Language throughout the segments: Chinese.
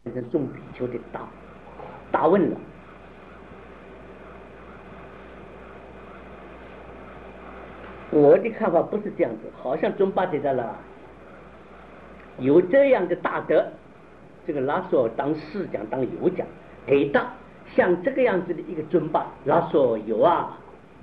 变成众比丘的大问了。我的看法不是这样子，好像尊巴提达拉有这样的大德，这个拉索当士讲当有讲，给到像这个样子的一个尊巴，拉索有啊，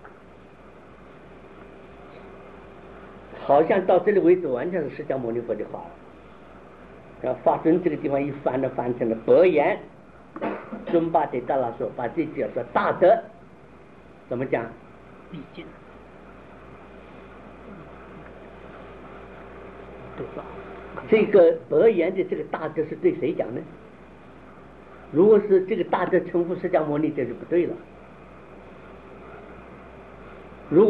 好像到这里为止完全是释迦牟尼佛的话了。然后法尊这个地方一翻成了白言，尊巴提达拉说把这句说大德怎么讲？ 毕竟这个白言的这个大德是对谁讲呢？如果是这个大德称呼释迦牟尼，这就不对了。如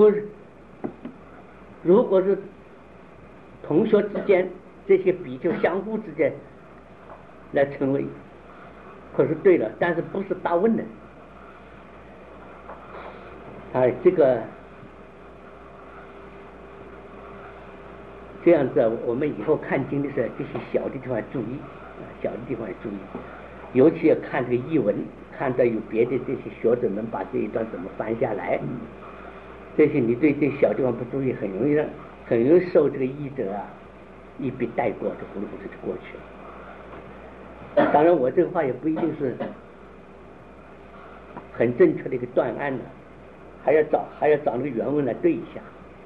果是同学之间，这些比丘相互之间来称谓，可是对了，但是不是大问的。这个这样子，我们以后看经的时候，这些小的地方注意，尤其要看这个译文，看到有别的这些学者们把这一段怎么翻下来，这些你对这小地方不注意，很容易受这个译者一笔带过，就糊里糊涂就过去了。当然，我这个话也不一定是很正确的一个断案呢，还要找那个原文来对一下。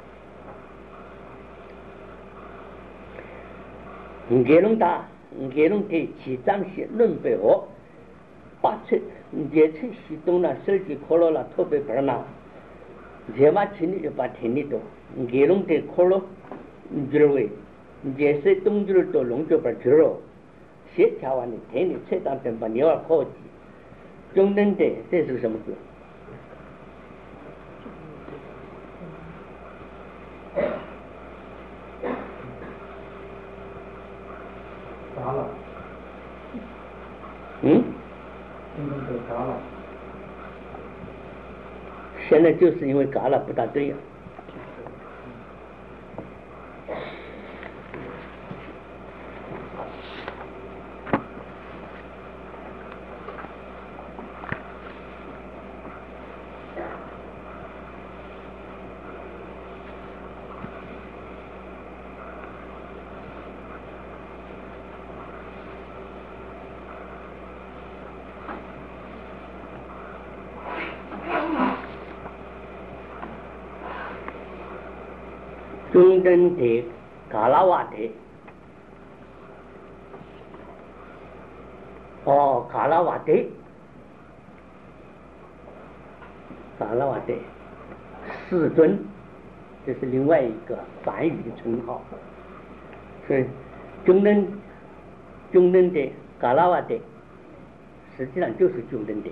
给龙给起章写论北河，把也出西东了，设计可乐了，特别不了，这嘛听你就把听你多，给龙给可乐，就是为，也是东就是多龙就把吃了，协调完你听你这当真把牛儿科技，中等的这是什么字？ 嘎了，嘎了。 现在就是因为嘎了不大对呀。中等的嘎拉瓦的，嘎拉瓦的，世尊，这是另外一个梵语的称号。所以中等的嘎拉瓦的，实际上就是中等的。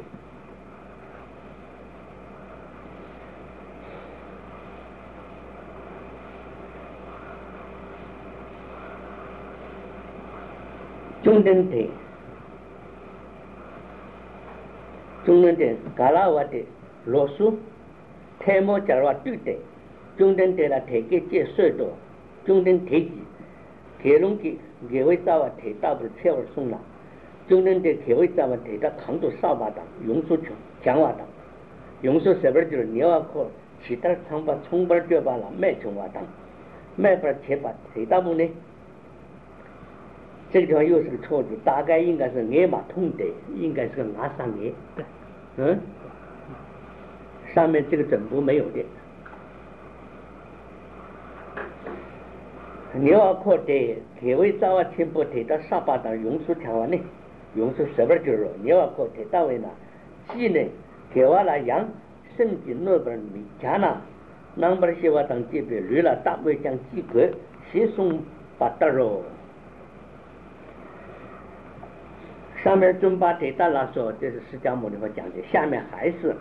中等的嘎拉瓦的罗苏，泰莫加瓦对的，中等的了泰给接受到，中等泰吉，泰隆的给为啥话泰大不是菜味送了，中等的给为啥话泰到扛住扫把当，用手强瓦当，用手这边就是你要靠其他长把冲把脚把了卖成瓦当，卖把切把泰大不呢？这个地方又是个错字，大概应该是挨马痛的，应该是个拿上挨。对，上面这个整部没有的。你要靠的，铁位早啊，全部提到沙巴当用处强完呢，用处十分就是你要靠提到位呢，既呢，铁瓦拉羊，甚至那边米家呢，那边些话当这边绿了，大卫将几个西送把得肉。上面尊巴提达拉说这是释迦牟尼佛讲的，下面还是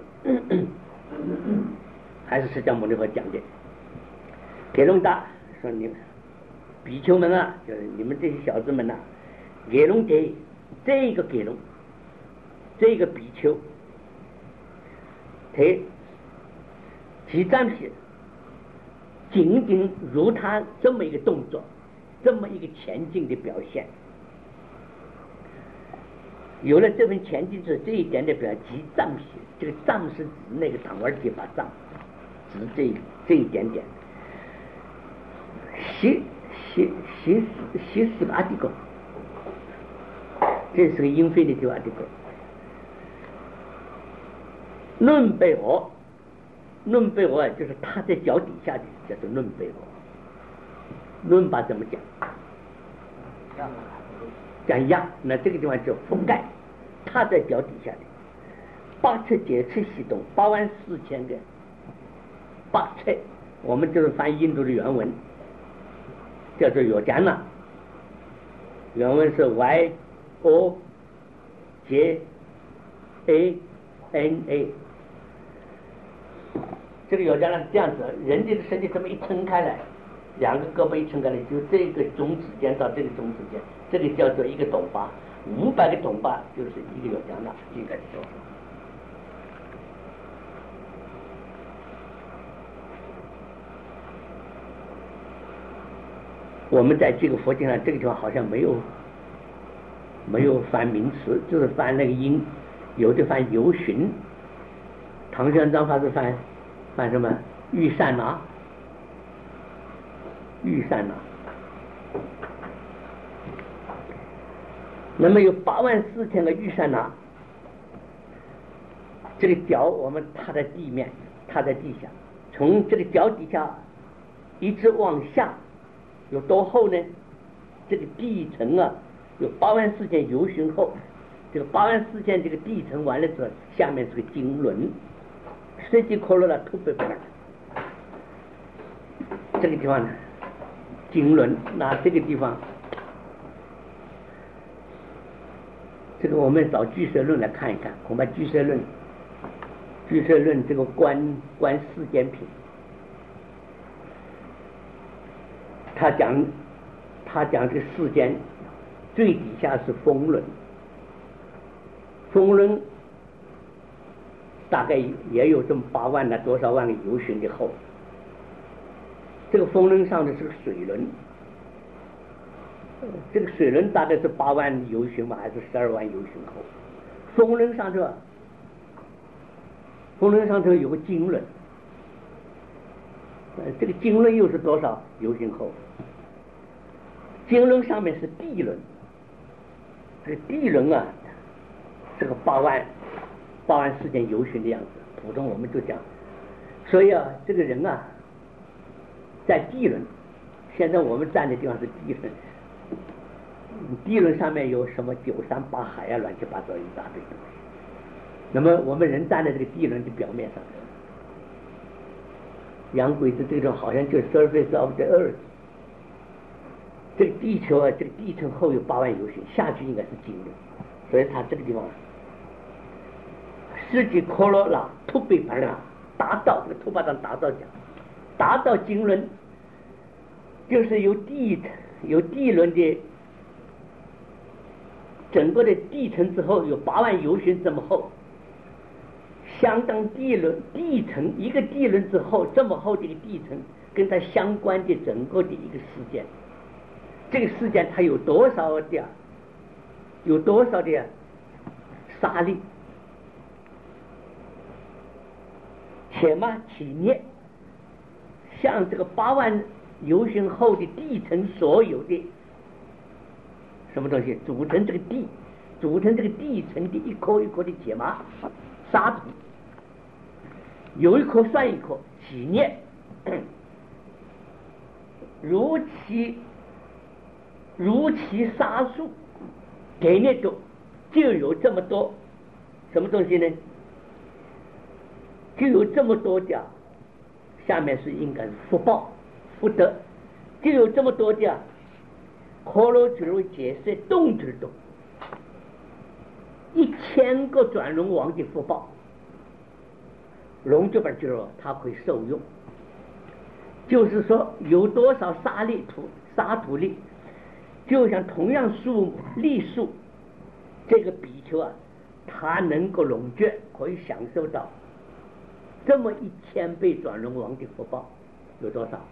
释迦牟尼佛讲的。给龙达说你们比丘们啊，就是你们这些小子们呐，给龙给这个给龙，这个比丘，他其暂时仅仅如他这么一个动作，这么一个前进的表现。 有了这份前提之后，这一点的表即藏血，这个藏是指那个党丸结巴藏，指这一点点。习是个阿底沟，这是个英菲的阿底沟。论贝俄，论贝俄就是它在脚底下的，叫做论贝俄。论把怎么讲？讲压，那这个地方叫覆盖，它在脚底下的8尺9尺西东84000个8尺，我们就是翻印度的原文，叫做有加纳，原文是 YOJANA。这个有加纳是这样子，人的身体这么一撑开来，2个胳膊一撑开来，就这个中指尖到这个中指尖，这个叫做一个董巴，500个董巴就是一个有加纳，应该说。我们在这个佛经上这个地方好像没有翻名词，就是翻那个音，有的翻游巡，唐玄奘法师翻什么玉善拿，那么有84000个玉善拿，这个脚我们踏在地面，踏在地下，从这个脚底下一直往下有多厚呢？这个地层啊有84000游巡厚，这个84000这个地层完了之后，下面是个经轮，实际科罗拉突背板，这个地方呢经轮，那这个地方，这个我们找俱舍论来看一看，恐怕俱舍论这个观世间品，他讲这个世间最底下是风轮，风轮大概也有这么8万多少万个游巡的厚，这个风轮上的是个水轮，这个水轮大概是8万游巡嘛，还是12万游巡厚？风轮上头有个经轮，这个经轮又是多少游巡厚？经轮上面是地轮，这个地轮啊，这个8万4000游巡的样子，普通我们就讲，所以啊，这个人啊，在地轮，现在我们站的地方是地轮，地轮上面有什么938海啊，乱七八糟一大堆东西。那么我们人站在这个地轮的表面上，洋鬼子这种好像就是 surface of the earth。这个地球啊，这个地层后有8万游巡，下去应该是经轮，所以它这个地方实际科罗拉突背盘啊，达到这个突巴上达到经轮，就是有地轮的整个的地层之后有8万游巡这么厚，相当地层一个地轮之后这么厚的一个地层，跟它相关的整个的一个事件，这个事件它有多少的沙粒，且嘛起捏，像这个8万游巡厚的地层所有的什么东西组成这个地层的一颗一颗的铁麻沙土，有一颗算一颗，起捏如其沙数给那种就有这么多什么东西呢？就有这么多的，下面是应该是福报福德，就有这么多的可罗觉罗解释动之动，1000个转轮王的福报，龙这边就说它会受用，就是说有多少沙土粒，就像同样粒数，这个比丘啊，他能够龙觉可以享受到这么1000倍转轮王的福报，有多少？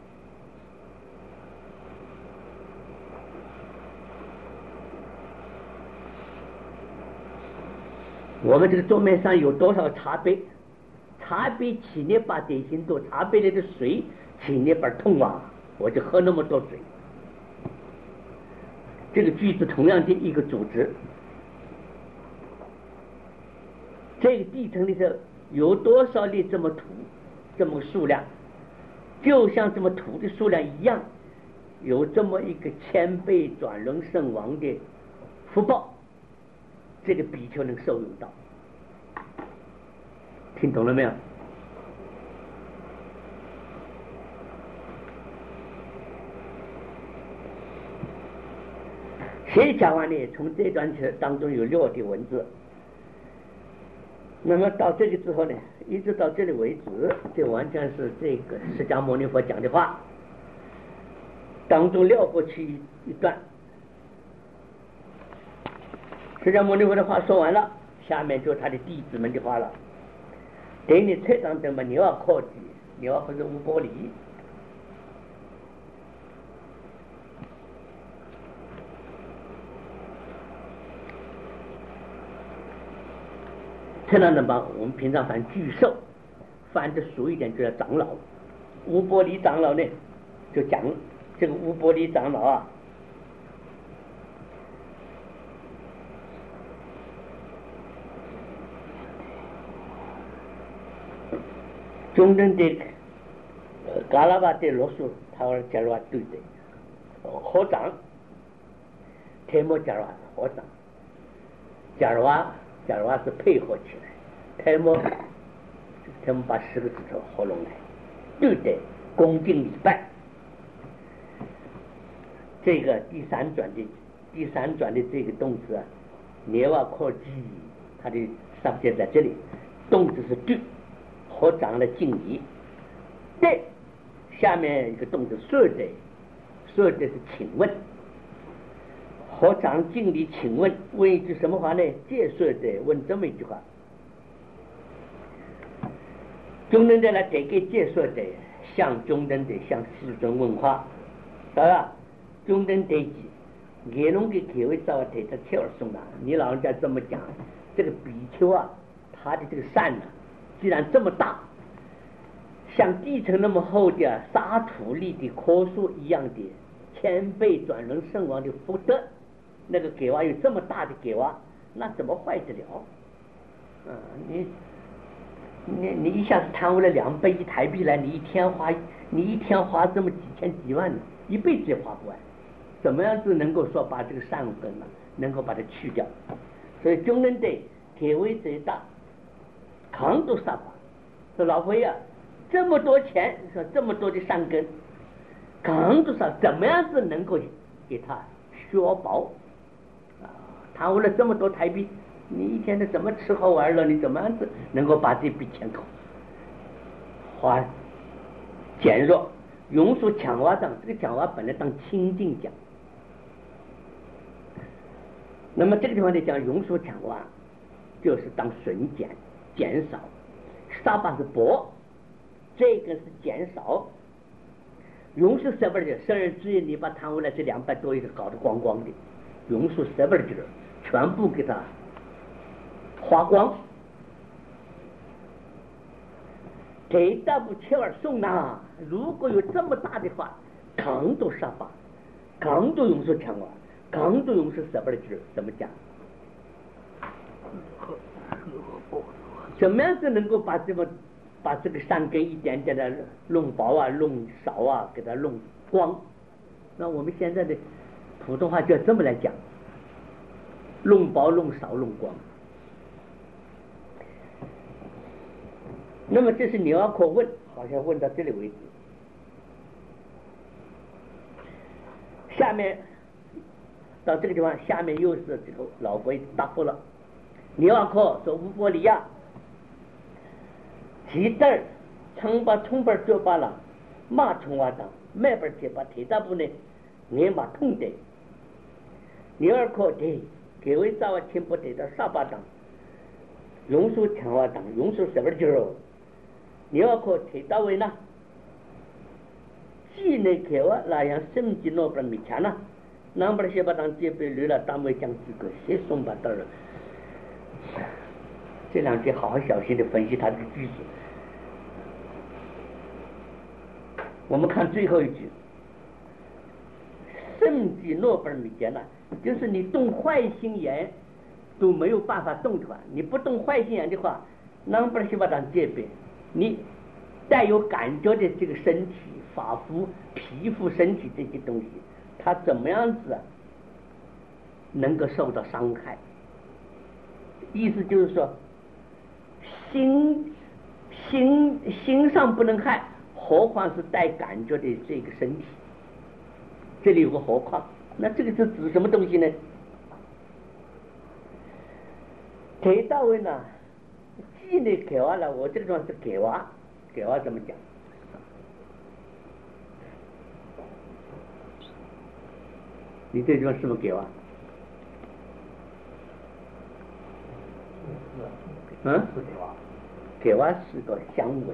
我们这个桌面上有多少茶杯？茶杯起捏把点心多，茶杯里的水起捏把痛啊，我就喝那么多水。这个句子同样的一个组织，这个地层里头有多少粒这么土，这么数量，就像这么土的数量一样，有这么一个1000倍转轮圣王的福报，这个比丘能受用到。听懂了没有？写讲完呢，从这段当中有6的文字，那么到这个之后呢，一直到这里为止，这完全是这个释迦牟尼佛讲的话，当中撂过去一段。释迦牟尼佛的话说完了，下面就是他的弟子们的话了。给你推上怎么你要靠近，你要不是无玻璃。这样的吧，我们平常翻巨兽，翻的俗一点就叫长老。无玻璃长老呢，就讲这个无玻璃长老啊，中等的嘎拉巴的罗素，他说加罗对的，合掌，天摩加罗合掌，加罗是配合起来，天摩把10个指头合拢来，对的，恭敬礼拜。这个第三转的这个动词啊，涅瓦科基，它的subject在这里，动词是对。合掌的敬礼，对，下面一个动词说的是请问，合掌敬礼请问，问一句什么话呢？借说的问这么一句话，中等的来给借说的，向中等的向世尊问话，是吧？中等的给弄给各位找对他切尔送的，你老人家这么讲，这个比丘啊，他的这个善呢、既然这么大，像地层那么厚的沙土里的棵树一样的1000倍转轮圣王的福德，那个给娃有这么大的给娃，那怎么坏得了？你一下子贪污了200亿台币来，你一天花这么几千几万，一辈子也花不完。怎么样子能够说把这个善根呢，能够把它去掉？所以中人对给为最大。扛都杀吧，说老佛爷这么多钱，说这么多的善根，扛都杀，怎么样子能够给他削薄啊？贪污了这么多台币，你一天的怎么吃喝玩乐？你怎么样子能够把这笔钱花减弱？庸俗抢娃账，这个讲娃本来当清净讲，那么这个地方呢讲庸俗抢娃，就是当损减。减少，沙巴是薄，这个是减少。庸俗7本的12之一，你把贪污了这200多亿的搞得光光的，庸俗7本的全部给他花光。给大不切尔送呐，如果有这么大的话，扛都沙巴，扛都庸俗强啊，扛都庸俗7本的怎么讲？怎么样子能够把这个善根一点点的弄薄啊、弄少啊，给它弄光？那我们现在的普通话就要这么来讲：弄薄、弄少、弄光。那么这是牛阿可问，好像问到这里为止。下面到这个地方，下面又是这个老佛爷答复了。牛阿可说：“乌波利亚。”提袋称把冲把做罢了，马冲瓦当，买把铁把铁大布呢，眼马痛的。你二可的，给为咋个听不得到沙巴当，庸俗强瓦当，庸俗什么就肉？你二可铁大位呢？既呢给我那样升级那边没钱呢，那边些把当这边绿了，单位讲几个，谁送把到了？ 这两句好好小心的分析它的句子。我们看最后一句，甚至诺贝尔米杰呢，就是你动坏心眼都没有办法动的话，你不动坏心眼的话，能不能去把它戒备？你带有感觉的这个身体、发肤、皮肤、身体这些东西，它怎么样子能够受到伤害？意思就是说，心上不能害，何况是带感觉的这个身体？这里有个何况，那这个是指什么东西呢？提到位呢，既呢给娃了，我这个地方是给娃怎么讲？你这地方是不是给娃？给娃是个相违，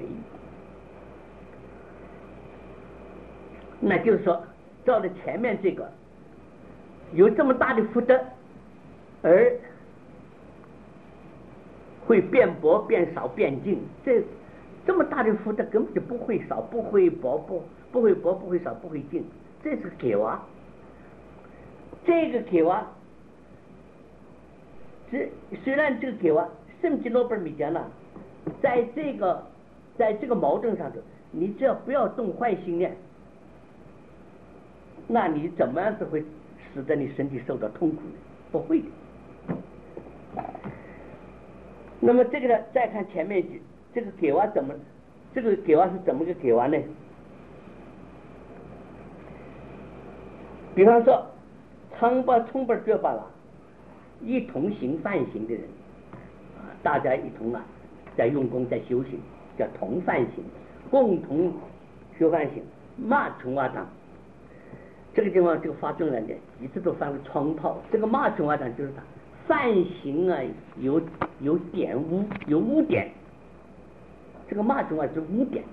那就是说，照着前面这个，有这么大的福德，而会变薄、变少、变净，这么大的福德根本就不会少、不会薄、不会少、不会净，这是给娃。这个给娃，虽然这个给娃，圣吉诺贝尔米讲了，在这个矛盾上头，你只要不要动坏心念，那你怎么样子会使得你身体受到痛苦呢？不会的。那么这个呢，再看前面一句，这个给娃是怎么个给娃呢？比方说，冲把这把了，一同行梵行的人，大家一同在用功在修行，叫同梵行，共同修梵行，马琼阿当。这个地方这个发中人的一直都翻个窗炮，这个马琼阿当就是他梵行有点污，有污点，这个马琼是污点。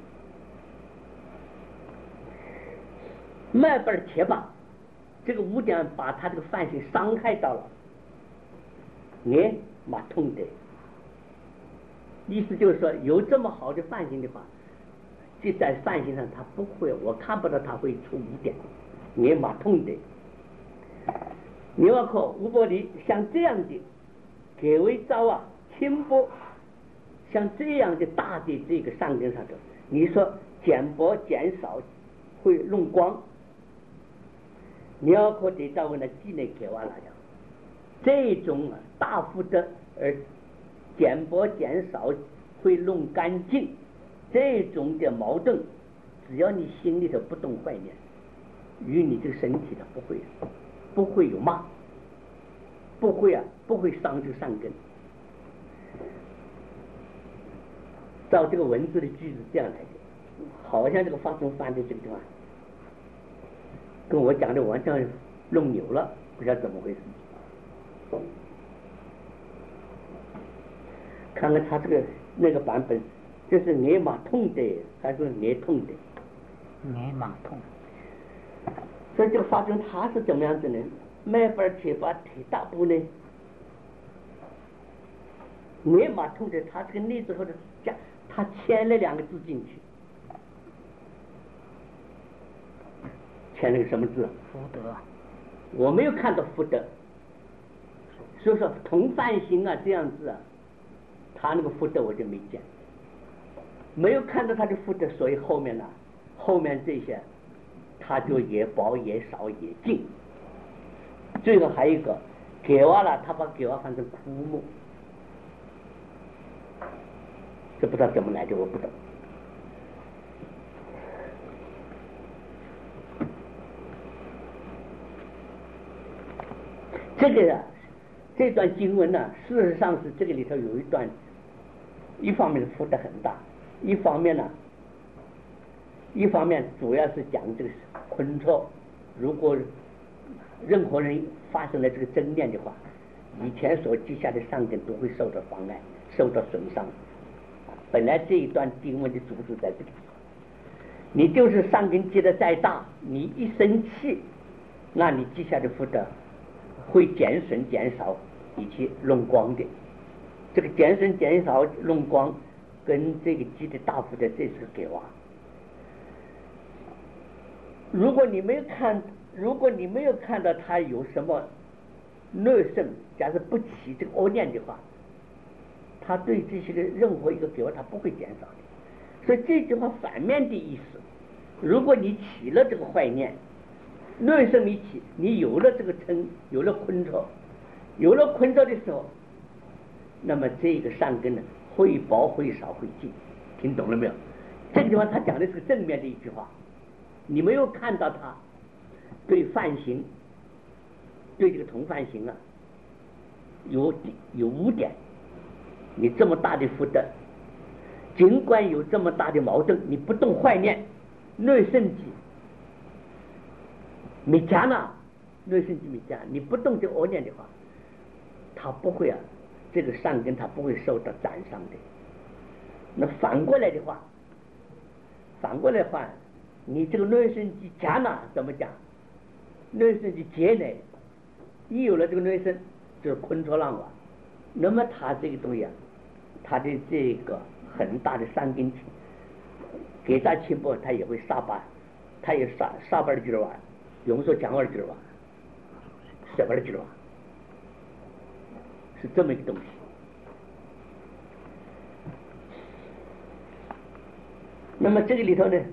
麦贝尔切巴，这个污点把他这个梵行伤害到了，你马痛的。意思就是说，有这么好的梵行的话，就在梵行上他不会，我看不到他会出污点，你马痛的。你要靠吴伯离像这样的给为招轻薄，像这样的大的这个上根上头，你说减薄减少会弄光，你要靠得招呢积累给完了呀，这种大福德而减薄减少会弄干净，这种的矛盾，只要你心里头不动坏念，与你这个身体的不会有骂，不会伤这个善根。照这个文字的句子这样来的，好像这个发中翻的这个地方跟我讲的完全弄扭了，不知道怎么回事。看看他这个那个版本，这是挨马痛的还是挨痛的？ 挨马痛。 所以这个发中他是怎么样子呢？麦贝尔切巴提大部呢，挨马痛的，他这个内之后的加，他签了两个字进去，签了个什么字？ 福德。 我没有看到福德，所以说同梵行这样子他那个福德我就没见，没有看到他的福德，所以后面这些他就也薄也少也净。最后还有一个给娃了，他把给娃翻成枯木，这不知道怎么来的，我不懂。这段经文呢，事实上是这个里头有一段，一方面福德很大，一方面主要是讲这个昆错，如果任何人发生了这个争辩的话，以前所积下的善根都会受到妨碍，受到损伤。本来这一段经文的主旨在这里，你就是善根积得再大，你一生气，那你积下的福德会减损减少以及弄光的。 这个减深减少弄光跟这个鸡的大腹的，这是个给娃。如果你没有看到他有什么内肾，假如不起这个恶念的话，他对这些个任何一个给娃他不会减少的。所以这句话反面的意思，如果你起了这个坏念，内肾没起，你有了这个嗔，有了坤错，有了坤错的时候，那么这个善根呢，会薄会少会尽，听懂了没有？这个地方他讲的是个正面的一句话，你没有看到他对犯行，对这个同犯行啊，有污点，你这么大的福德，尽管有这么大的矛盾，你不动坏念，内圣机没加呢，内圣机没加，你不动这恶念的话，他不会这个善根他不会受到赞赏的。那反过来的话，你这个内圣机加呢怎么讲？内圣机结呢，一有了这个内圣，就是坤错浪瓦，那么他这个东西他的这个很大的善根给他轻薄，他也会杀吧，他也杀吧的劲儿哇，用说讲话的劲儿哇，什么的劲儿哇，是这么一个东西。那么这个里头呢，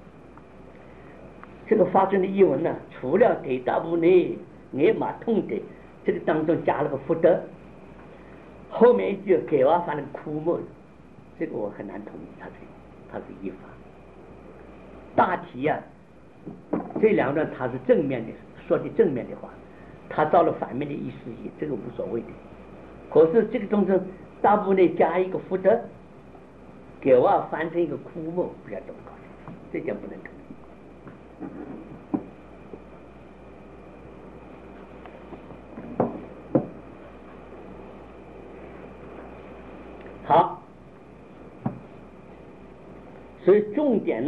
这个发生的译文呢，除了给大部呢挨马痛的这个当中加了个福德，后面一句给娃发了枯木，这个我很难同意它是译法。大体这两段它是正面的，说的正面的话，它到了反面的意思也这个无所谓的。可是这个当中大部呢加一个福德，给娃翻成一个枯木，不要这么搞，这点不能同意。好，所以重点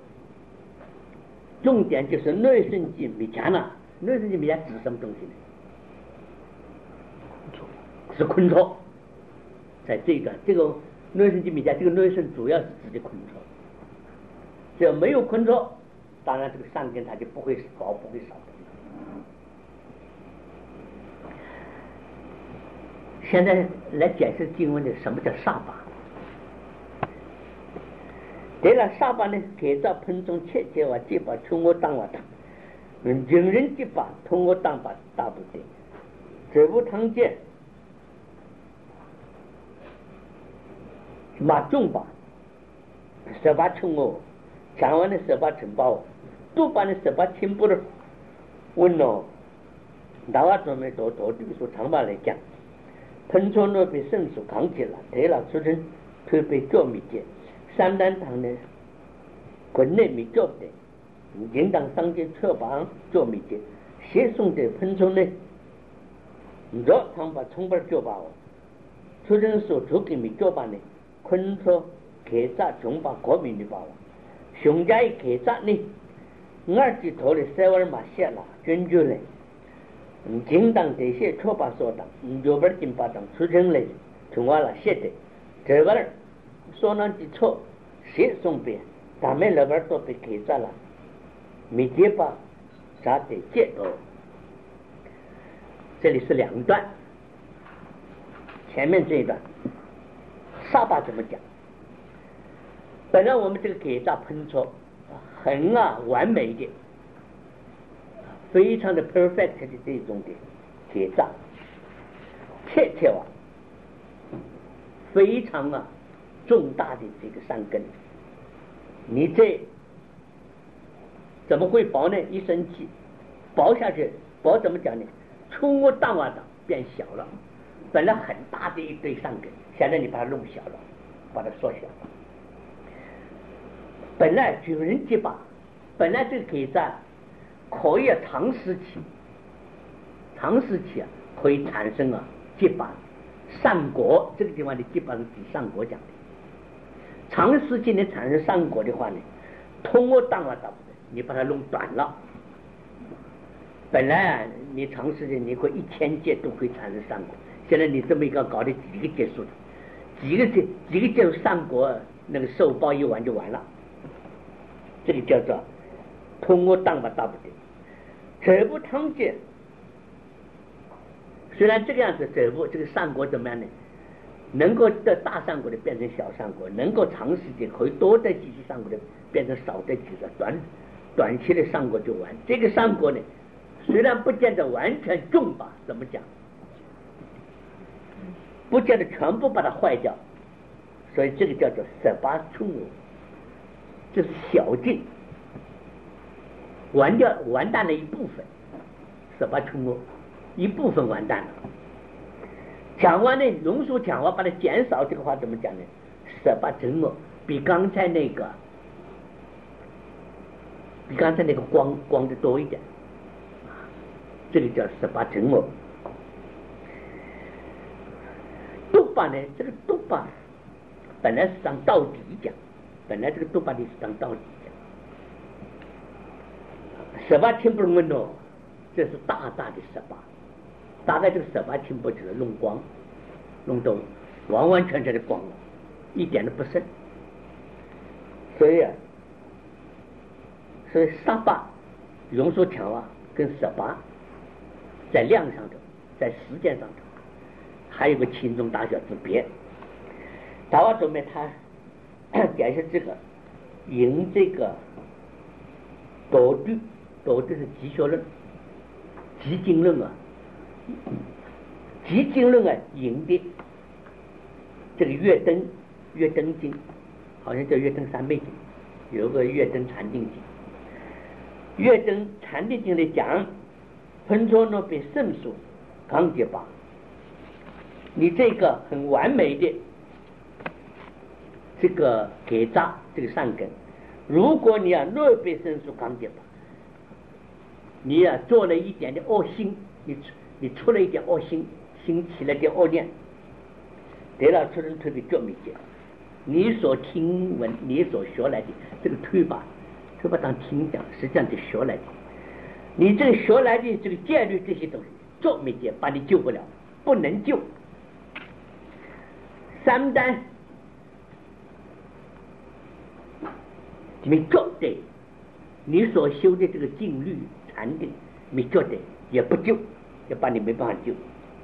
就是内圣机没加呢，内圣机没加指什么东西呢？是坤错，在这一段这个内圣机没加，这个内圣主要是指的坤错，只要没有坤错，当然这个善根它就不会薄不会少的。现在来解释经文的什么叫煞巴。对了，煞巴呢，给在盆中切切哇，即把冲我当哇当，人人即把通我当把大不得，这部堂见马重吧，十八冲我，讲完的十八承包，都把那十八清不了，问了，大家准备到对说长话来讲。盆中呢被圣手扛起了，对了，出成推被做米节，三单堂呢，国内米做的，应当上街车帮做米节，写送的盆中呢，若他把冲把做吧，出成手出给米做吧呢，昆说给杂中把国民的吧，熊家一给杂呢，二级头的三万马下了，捐助嘞。应当这些错把所当，有本金把当出成来，从我了写的，这边所能的错写送别，咱们那边都被给着了，没结巴，咋得结哦？这里是两段，前面这一段，沙巴怎么讲？本来我们这个给杂喷错很完美的。非常的 perfect 的这种的结账，切切非常重大的这个善根，你这怎么会薄呢？一生气薄下去，薄怎么讲呢？冲我当当变小了，本来很大的一堆善根，现在你把它弄小了，把它缩小了。本来举人结巴，本来这个给账可以长时期可以产生结巴善果，这个地方的结巴是比善果讲的。长时期呢产生善果的话呢，通过当你把它弄短了，本来你长时间你会1000戒都会产生善果，现在你这么一个搞的几个结束的， 几个介入上国那个受报一完就完了，这个叫做通过当吧大不得。这部汤界虽然这个样子，这个上国怎么样呢？能够的大上国的变成小上国，能够长时间可以多的几期上国的变成少的几个，短期的上国就完。这个上国呢，虽然不见得完全重吧，怎么讲？不见得全部把它坏掉，所以这个叫做18出我，这是小尽，完蛋了一部分，18出我一部分完蛋了。讲完呢，龙叔讲完把它减少，这个话怎么讲呢？18成我比刚才那个光的多一点，这个叫18成我。度巴呢，这个度巴本来是当到底讲，本来这个度巴的是当到底讲，18听不懂哦，这是大的18，大概这个18听不起来，弄光，弄到完完全全的光了，一点都不剩。所以18用所强啊，跟18在量上头，在时间上头还有个轻重大小之别。大瓦准备他解释这个，引这个多对是集学论、集经论啊，集经论啊，引的这个月灯经，好像叫月灯三昧经，有个月灯禅定经。月灯禅定经里讲，喷出诺比圣书刚结巴，你这个很完美的这个给扎这个善根，如果你诺比圣书刚结巴，你做了一点的恶心，你出了一点恶心，兴起了点恶念，得了出人特别觉没见，你所听闻你所学来的这个推把当听讲，实际上是学来的。你这个学来的这个戒律这些东西做没见，把你救不了，不能救。三单没做对，你所修的这个静律禅定没做对，也不救，也把你没办法救。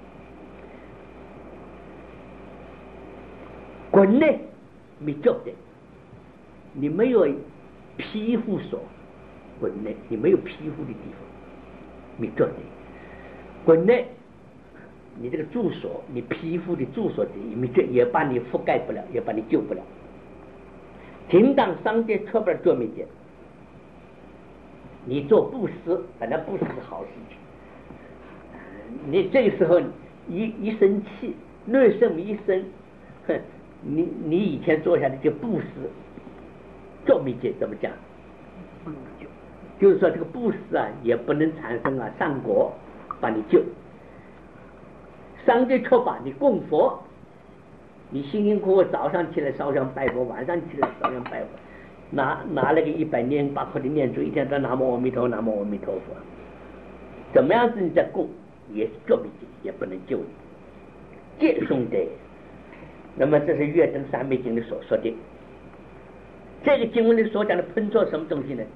滚呢没做对，你没有庇护所，滚内你没有庇护的地方，没做对。滚内你这个住所，你庇护的住所也把你覆盖不了，也把你救不了。停当商界错不了做没见，你做布施，本来布施是好事情，你这个时候一生气，内生一生，你以前做下的这布施做没见，怎么讲？就是说这个布施也不能产生善果把你救。商界错把你供佛，你辛辛苦苦早上起来烧香拜佛，晚上起来烧香拜佛，拿了个100念8颗的念珠，一天都南无阿弥陀南无阿弥陀佛，怎么样子你在供也是做不进，也不能救你。借送的，那么这是月灯三昧经里所说的。这个经文里所讲的喷错什么东西呢？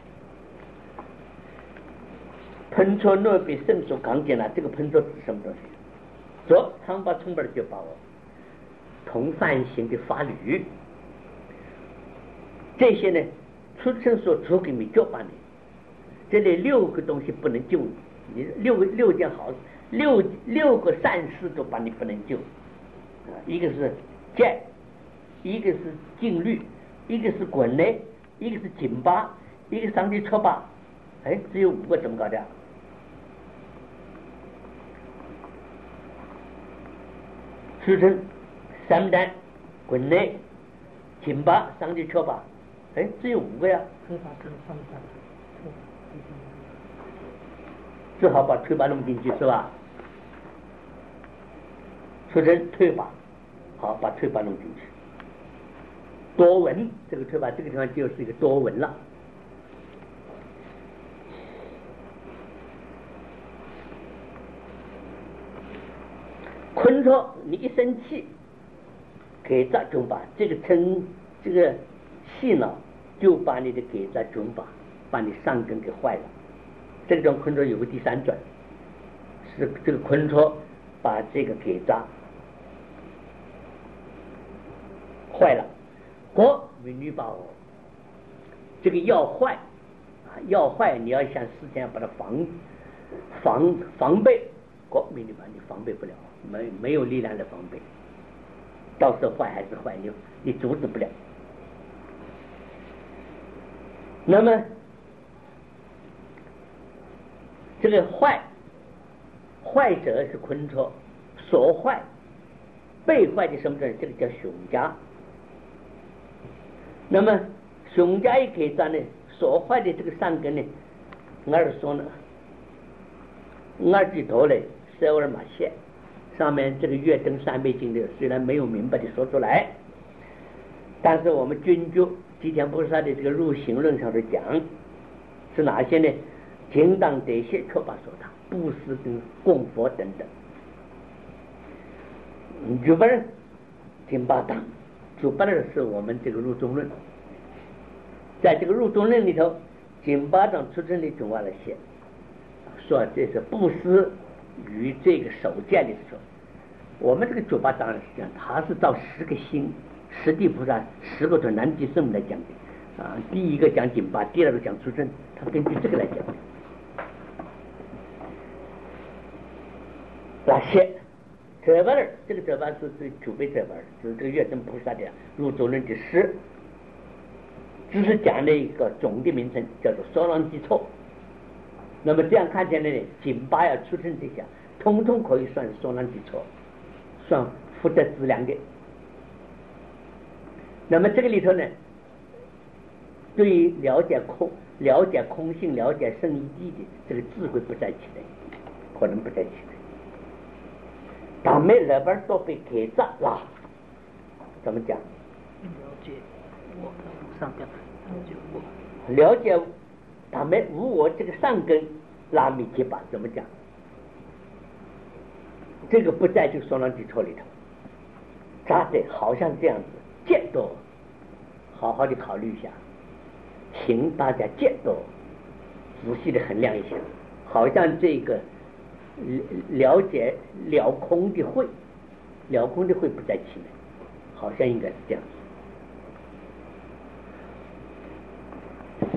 喷错诺比圣所刚讲了，这个喷错是什么东西？说汤巴冲本就把我同犯行的法律，这些呢，出生所出给你就把你，这里6个东西不能救你，你六件好事，6个善事都把你不能救，一个是戒，一个是禁律，一个是滚雷，一个是紧巴，一个上帝错把，只有5个怎么搞的？出生3单滚雷紧巴上帝错把，只有5个呀。只好把推把弄进去是吧？出生推把，好把推把弄进去。多闻这个推把这个地方就是一个多闻了。坤说你一生气， 给杂中把这个细脑就把你的给杂中把你上根给坏了。这种昆虫有个第三转，是这个昆虫把这个给杂坏了，国民女把这个要坏要坏，你要想事先把它防备，国民女把你防备不了，没有力量的防备，到时候坏还是坏，你阻止不了。那么这个坏者是昆虫，所坏被坏的什么人？这个叫熊家。那么熊家一给咱呢，所坏的这个上根呢，俺说呢，俺举头嘞12马线上面这个《月灯三昧经》的虽然没有明白的说出来，但是我们军究吉田菩萨的这个入行论上的讲是哪些呢？精当得些确把说他布施跟供佛等等。日本人金巴当主办的是我们这个入中论，在这个入中论里头，金巴当出生的中华了写，说这是布施与这个守戒的时候，我们这个九八当然是这样，他是照10个心，十地菩萨10个南极圣来讲的啊。第一个讲金巴，第二个讲出生，他根据这个来讲的。那些这班儿，这个这班是九辈这班，就是这个月灯菩萨的入中论的诗，只是讲了一个总的名称，叫做说浪基础。那么这样看起来呢，金巴要出生这些，通通可以算是说浪基础，算福德资粮的。那么这个里头呢，对于了解空性、了解圣义谛的这个智慧不在其内，可能不在其内。他们那边都被给砸了，怎么讲？ 了解我上根， 了解他们无我这个上根拉米结巴怎么讲？这个不在这个双浪基础里头，咋的？好像这样子，见多，好好的考虑一下，请大家见多，仔细的衡量一下，好像这个。了解了空的会不在其内，好像应该是这样子。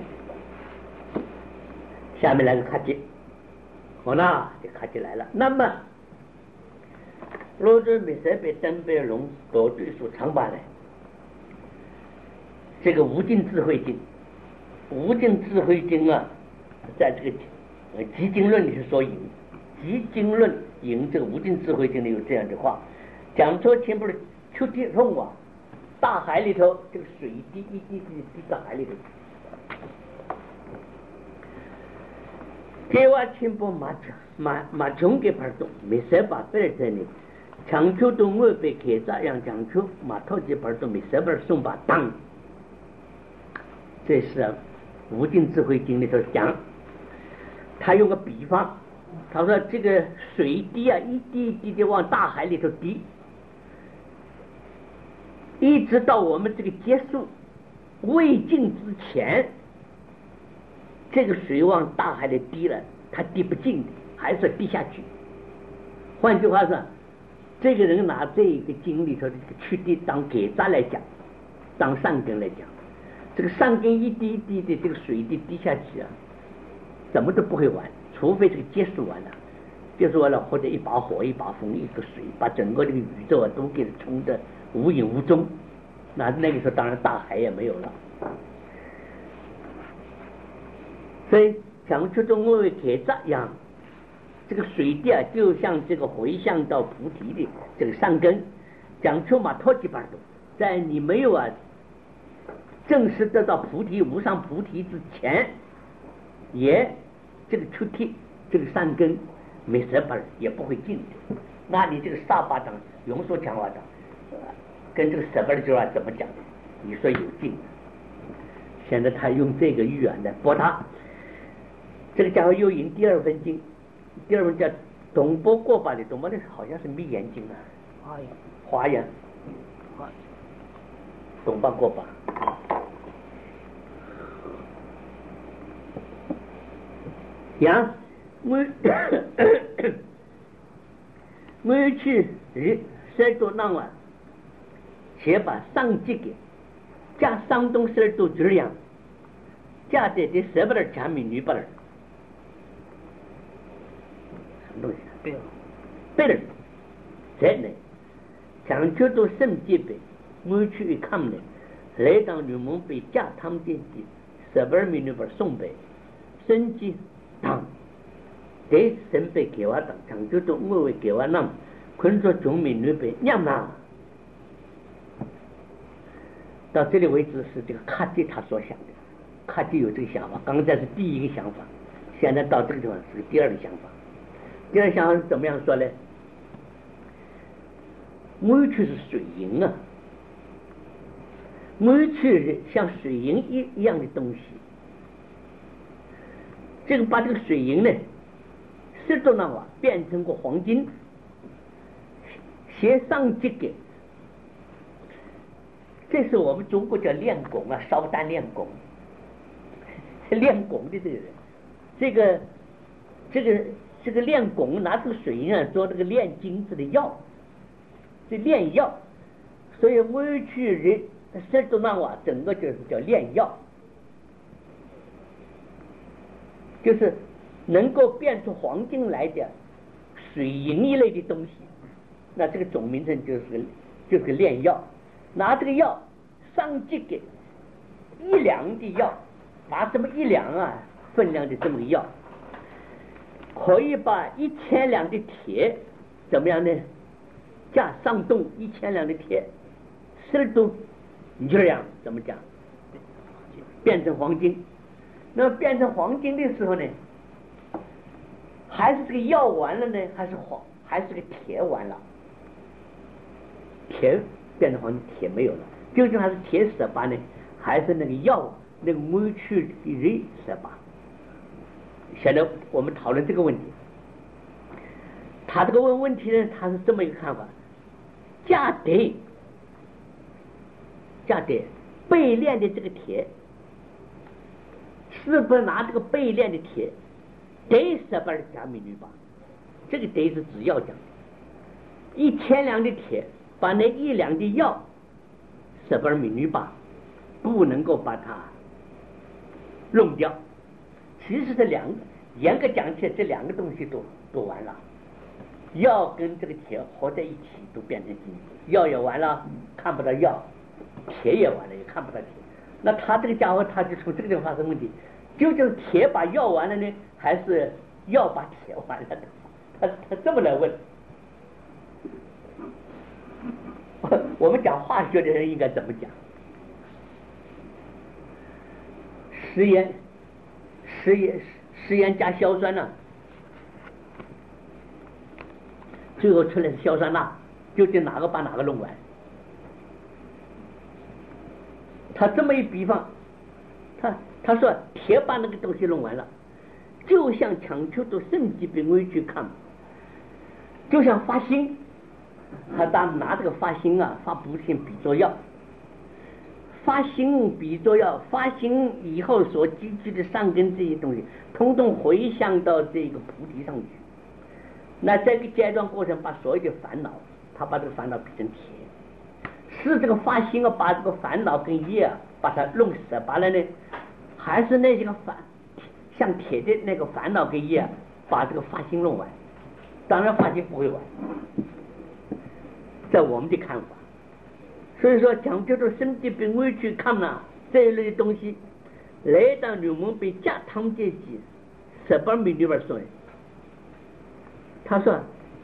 下面来个卡吉，好啦，这卡吉来了。那么罗尊比塞被登贝龙多对数长把来，这个无尽智慧经啊，在这个集经论里是说引。集经论引这个无尽智慧经里有这样的话，讲说前不是秋天痛啊，大海里头这个水滴一滴滴滴到海里头，给我全部马穷给拍动，没谁把别人在呢，强求动物被开这样强求马头给拍动，没谁把送把当，这是无尽智慧经里头讲，他用个比方。他说这个水滴啊，一滴一滴的往大海里头滴，一直到我们这个结束未尽之前，这个水往大海里滴了，它滴不尽的，还是滴下去。换句话说，这个人拿这个经里头的这个去滴当给杂来讲，当上根来讲，这个上根一滴一滴的这个水滴滴下去啊，怎么都不会完。除非这个结束完了，或者一把火、一把风、一个水，把整个这个宇宙啊都给它冲得无影无踪，那个时候当然大海也没有了。所以讲出中为铁这样，这个水滴啊，就像这个回向到菩提的这个上根，讲出嘛托几巴多，在你没有正式得到菩提无上菩提之前，也。这个出体，这个上根没十本也不会进的。那你这个沙巴掌、永说强化掌，跟这个十本就要怎么讲？你说有劲？现在他用这个语言来驳他。这个家伙又引第二分经，第二分叫东波过法的，东波的好像是密严经啊，华严， 懂吧过吧？呀，我去十多那晚，先把上级给加上东十多质量，加在这十八点前面女八点，什么东西？对了，在呢，讲究到圣洁呗，我去一看呢，来到女蒙被加他们的18名女八送呗，圣洁当。给神被给我当，讲究到我为给我那，困着中民女被娘呐。到这里为止是这个卡吉他所想的，卡吉有这个想法，刚才是第一个想法，现在到这个地方是第二个想法。第二个想法是怎么样说呢？我去是水银啊，我去像水银一样的东西，这个把这个水银呢。这种呢话变成个黄金，先上级给，这是我们中国叫练功啊，烧丹练功，练功的这个人，这个练功拿这个水银啊做这个炼金子的药，这炼药，所以我去人这种呢话整个就是叫炼药，就是。能够变出黄金来的水银一类的东西，那这个总名称就是个炼药。拿这个药上级给1两的药，把这么1两啊分量的这么个药，可以把1000两的铁怎么样呢？加上动1000两的铁，10度这样怎么讲？变成黄金。那么变成黄金的时候呢？还是这个药完了呢，还是个铁完了？铁变成黄金，铁没有了，究竟还是铁18呢，还是那个药那个没去的人18？现在我们讨论这个问题。他这个问题呢，他是这么一个看法：价得被炼的这个铁，是不是拿这个被炼的铁？得18加美女吧，这个得是只要讲的，1000两的铁把那1两的药18美女吧，不能够把它弄掉。其实这两个严格讲起来，这两个东西都完了，药跟这个铁合在一起都变成金子，药也完了看不到药，铁也完了也看不到铁。那他这个家伙他就从这个地方发生问题。究竟铁把药完了呢，还是药把铁完了的？他这么来问。我们讲化学的人应该怎么讲？食盐加硝酸钠，最后出来是硝酸钠，究竟哪个把哪个弄完？他这么一比方，他说铁把那个东西弄完了，就像强求到圣级病危去看，就像发心，他拿这个发心啊，发补性比作药，发心比作药，发心以后所积聚的善根这些东西，统统回向到这个菩提上去。那这个阶段过程，把所有的烦恼，他把这个烦恼变成铁，是这个发心啊，把这个烦恼跟业啊，把它弄18了呢？还是那些个像铁的那个烦恼跟业，把这个发心弄完？当然发心不会完，在我们的看法。所以说讲究着身体并未去看呐，这一类的东西，来到我们被加汤阶级18米里边说的，他说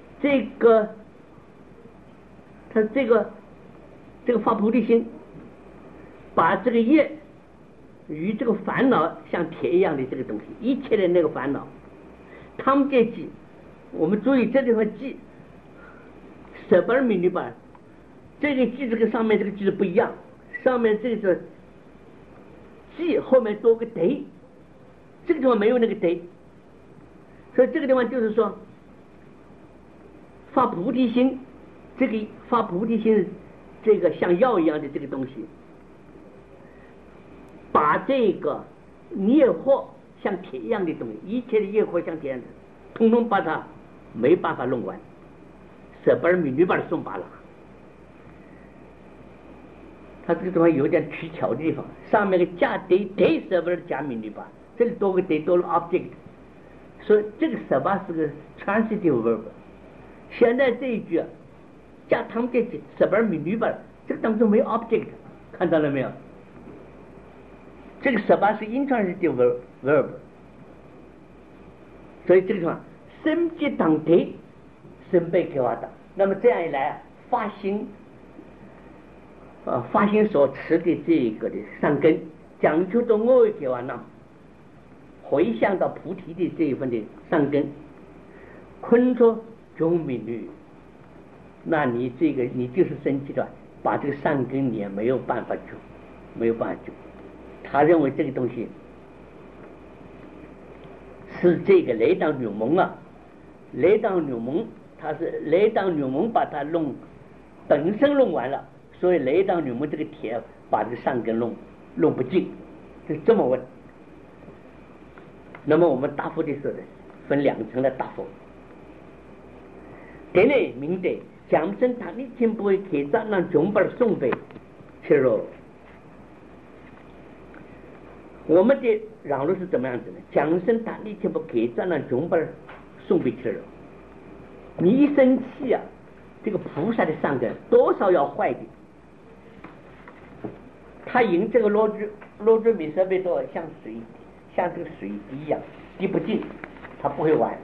他这个发菩提心，把这个业与这个烦恼像铁一样的这个东西，一切的那个烦恼，汤阶级，我们注意这地方记18米里边，这个记这个上面这个记不一样，上面这个记后面多个得，这个地方没有那个得，所以这个地方就是说发菩提心，这个发菩提心这个像药一样的这个东西，把这个业火像铁一样的东西，一切的业火像铁一样的，统统把它没办法弄完，舍不而米女把它送罢了。它这个地方有点取巧的地方，上面的加对舍不而加米女把，这里多个对多了 object， 所以这个舍把是个 transitive verb。现在这一句加他们这舍不而米女把，这个当中没有 object， 看到了没有？这个舍把是 intransitive verb， 所以这个地方生即当对生被给我的，那么这样一来发心发心所持的这个的善根，讲究到我给我呢，回向到菩提的这一份的善根，昆出中民律，那你这个你就是生气的，把这个善根你也没有办法救，没有办法救。他认为这个东西是这个雷当女蒙啊，雷当女蒙，他是雷当女蒙把它弄本身弄完了。所以雷当女蒙这个铁把这个善根弄不尽，就这么问。那么我们答复的时候分两层来答复。这类明的讲真他一定不会给咱让穷本送给去了。我们的让路是怎么样子呢？讲真他一定不给咱让穷本送给去了。你一生气啊，这个菩萨的善根多少要坏的。他引这个罗珠米设备多像水，像这个水滴一样滴不进，他不会玩。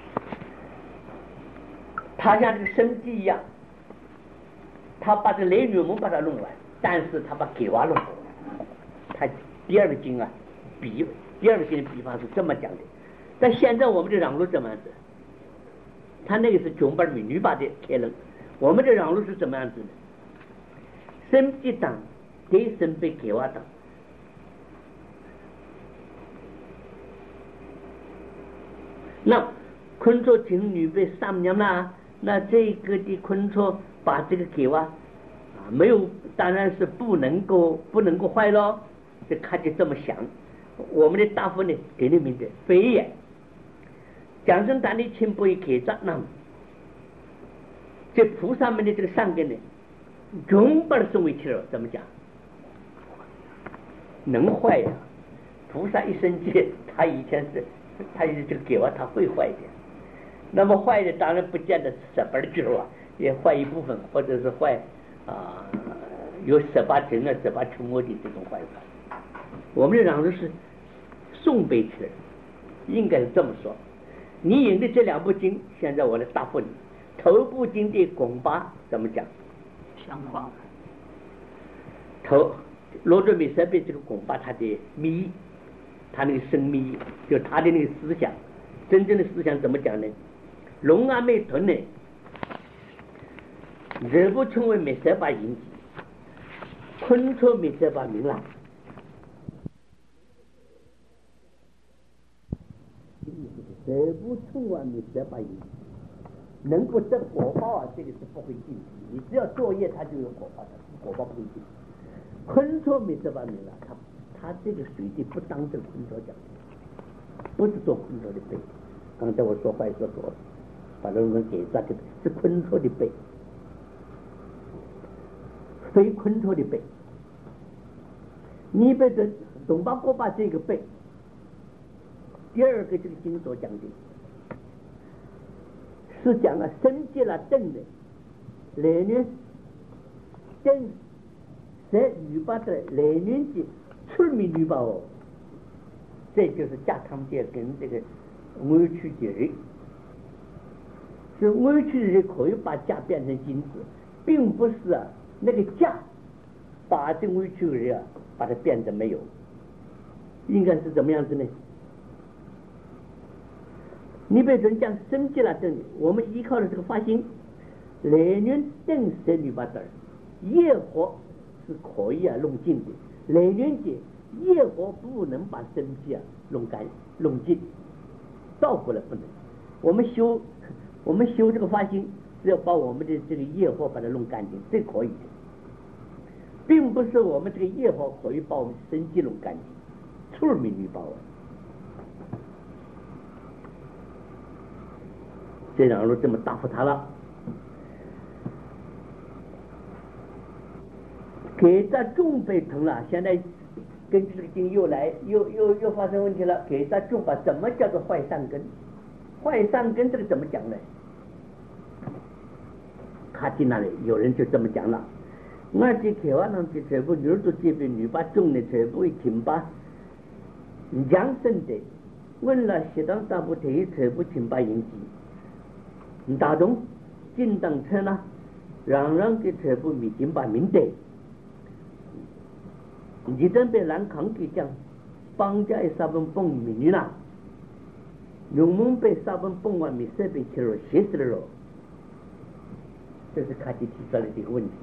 他像这个生机一样，他把这雷女蒙把它弄完，但是他把给娃弄完。他第二个经啊，第二个经的比方是这么讲的。但现在我们的让路怎么样子？他那个是穷本女把的开了，我们的让路是怎么样子呢？生机当对生被给娃当，那昆错情女被三年啦，那这个的昆错把这个给娃没有，当然是不能够坏咯，就看就这么想。我们的答复呢，给你明的非也。讲真谈的亲不会给着那么，这菩萨们的这个善根呢，永不送回去了，怎么讲？能坏呀！菩萨一生气，他以前是，他这个给我他会坏的。那么坏的当然不见得是舍本去了，也坏一部分，或者是坏有舍把成了舍把成我的这种坏法。我们的让路是送背去了，应该是这么说。你引的这两部经，现在我来答复你。头部经的拱巴怎么讲？ 相反。 罗卓米设备这个拱巴他的密，他那个生密，就他的那个思想，真正的思想怎么讲呢？龙阿妹屯呢，热不称为米设把引起，昆错米设把明朗。热不称为米设把引起，能够得果报啊，这个是不会进。你只要作业，它就有果报的，果报不会进。昆错没这方面了，他这个水滴不当这个昆错讲，不是做昆错的背。刚才我说话说错了，把这个给抓的是昆错的背，非昆错的背。你被这东巴国把这个背，第二个这个经所讲的，是讲了生计了正的，来年正。在女把的来年纪出名女把哦，这就是加汤界跟这个委屈节日，是委屈日可以把价变成金子，并不是那个价把这委屈日把它变得没有，应该是怎么样子呢？你比如讲生计了等，我们依靠的这个发心，来年等在女把的业火。是可以弄尽的，来年节业火不能把生气弄干弄尽，倒过来不能。我们修这个发心，是要把我们的这个业火把它弄干净，这可以的。 并不是我们这个业报可以把我们身体弄干净，出名律报啊。这两路这么答复他了。给他重被疼了，现在根据这个经又发生问题了。给他重把怎么叫做坏善根？坏善根这个怎么讲呢？他进那里有人就这么讲了。我这开完了的全部女都这边女把重的全部停把养生的，问了适当三不提全部停把引起。大众进当车呢，让给全部米金把明得。你这边南康给讲，绑架一三分蹦米女啦，用门被三分蹦完米设备去了，写死了。这是卡基提出来的一个问题。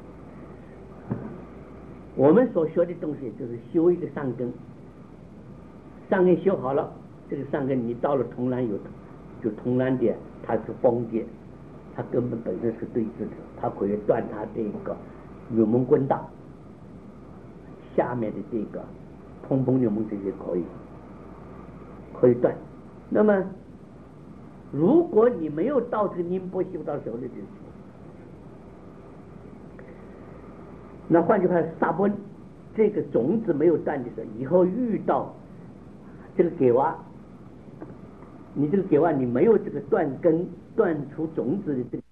我们所学的东西就是修一个善根，善根修好了，这个善根你到了同然有，就同然的它是封的，它根本本身是对峙的，它可以断它这个入门棍道下面的这个通风入门这些可以断。那么如果你没有到这个宁波修道时候的时候，那换句话说，萨波这个种子没有断的时候，以后遇到这个给娃，你这个给娃你没有这个断根断出种子的这个